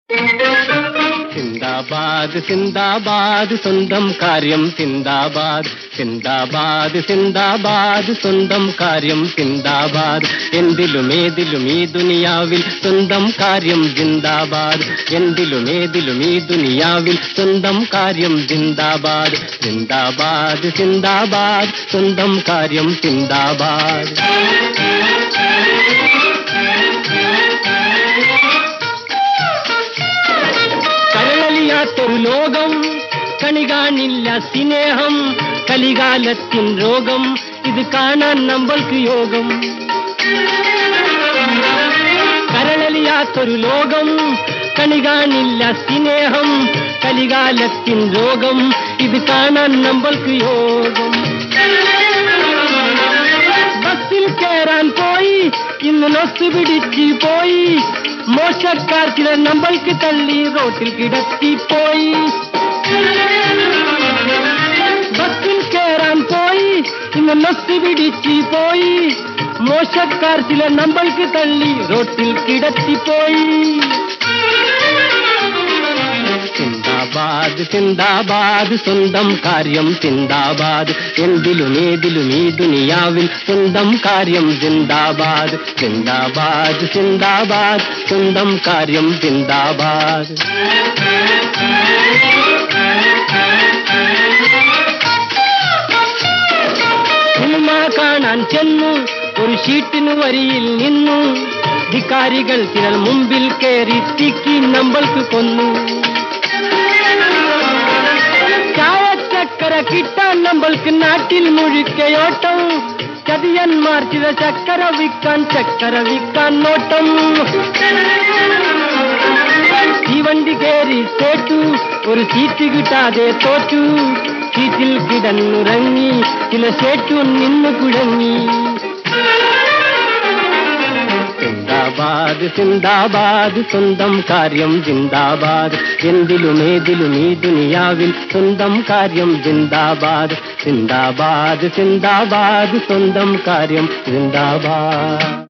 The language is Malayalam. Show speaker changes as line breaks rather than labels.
സിന്ദാബാദ് സിന്ദാബാദ് സ്വന്തം കാര്യം സിന്ദാബാദ് സിന്ദാബാദ് സിന്ദാബാദ് സ്വന്തം കാര്യം സിന്ദാബാദ് എന്തിലും ഏതിലും ഈ ദുനിയാവിൽ സ്വന്തം കാര്യം സിന്ദാബാദ് എന്തിലും ഏതിലും ഈ ദുനിയാവിൽ സ്വന്തം കാര്യം സിന്ദാബാദ് സിന്ദാബാദ് സിന്ദാബാദ് സ്വന്തം കാര്യം സിന്ദാബാദ് കരളിയാത്തൊരു ലോകം കണികാണില്ല സ്നേഹം കലികാലത്തിൻ രോഗം ഇത് കാണാൻ നമ്മൾക്ക് യോഗം കരളിയാത്തൊരു ലോകം കണികാണില്ല സ്നേഹം കലികാലത്തിൻ രോഗം ഇത് കാണാൻ നമ്മൾക്ക് യോഗം ബസ്സിൽ കയറാൻ പോയി ഇന്ന് നൊസ് പിടിച്ച് പോയി മോശക്കാർ ചിലർ നമ്മൾക്ക് തള്ളി റോട്ടിൽ കിടത്തിപ്പോയി ബസ്സിൽ കയറാൻ പോയി ഇന്ന് നൊസ് പിടിച്ച് പോയി മോശക്കാർ ചിലർ നമ്മൾക്ക് തള്ളി റോട്ടിൽ കിടത്തിപ്പോയി സിന്ദാബാദ് സിന്ദാബാദ് സ്വന്തം കാര്യം സിന്ദാബാദ് എന്തിലും ഏതിലും ഈ ദുനിയാവിൽ സ്വന്തം കാര്യം സിന്ദാബാദ് സിന്ദാബാദ് സിന്ദാബാദ് സ്വന്തം കാര്യം സിന്ദാബാദ് സിനിമ കാണാൻ ചെന്നു ഒരു ഷീറ്റിന് വരിയിൽ നിന്നു ധിക്കാരികൾ ചിലർ മുമ്പിൽ കയറി തിക്കി നമ്മൾക്ക് കൊന്നു ചായച്ചക്കര കിട്ടാൻ നമ്മൾക്ക് നാട്ടിൽ മുഴുക്കയോട്ടം ചതിയന്മാർ ചില ചക്കര വിൽക്കാൻ നോട്ടം തീവണ്ടി കയറി തോറ്റു ഒരു സീറ്റ് കിട്ടാതെ തോറ്റു സീറ്റിൽ കിടന്നുറങ്ങി ചില സേറ്റു നിന്നു കുഴങ്ങി സിന്ദാബാദ് സിന്ദാബാദ് സ്വന്തം കാര്യം സിന്ദാബാദ് എന്തിലും ഏതിലും ഈ ദുനിയാവിൽ സ്വന്തം കാര്യം സിന്ദാബാദ് സിന്ദാബാദ് സിന്ദാബാദ് സ്വന്തം കാര്യം സിന്ദാബാദ്